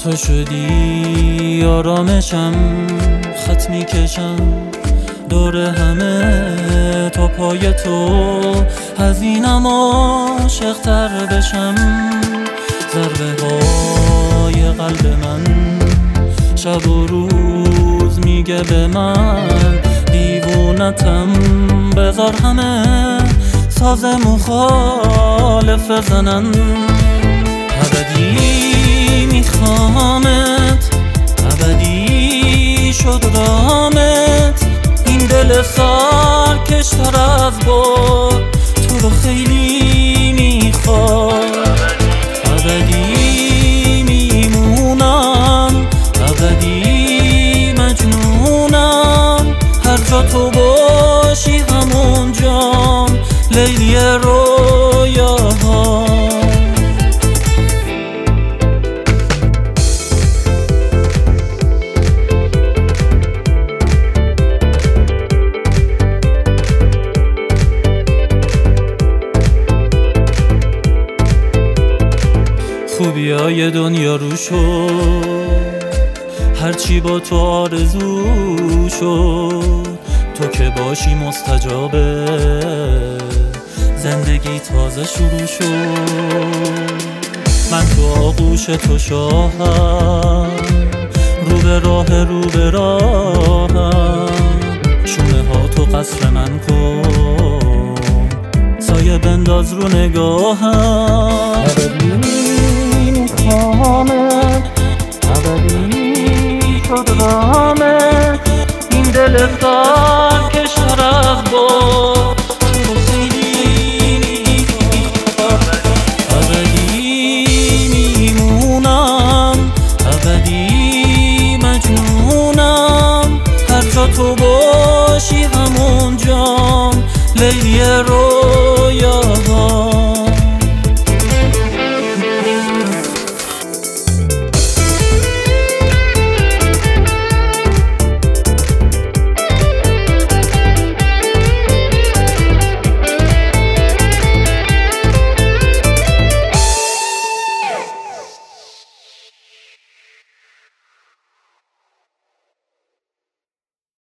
تو شدی آرامشم، خط میکشم دور همه تا پای تو، هزینم عاشق‌تر بشم. ضربه های قلب من شب و روز میگه به من دیوونتم، بذار همه ساز مخالف بزنن. ابدی میخوامت، ابدی شد رامت، این دل سرکشتر از بار تو رو خیلی میخواد. ابدی میمونم، ابدی مجنونم، هر جا تو باشی همونجام لیلی رویاها. خوبیای دنیا رو شد، هرچی با تو آرزو شد، تو که باشی مستجابه، زندگی تازه شروع شد. من تو آغوش تو شاهم، رو به راهم، شونه ها تو قصر من کن، سایه بنداز رو نگاهم. ابدی شد رامت، این دل سرکشتر از بار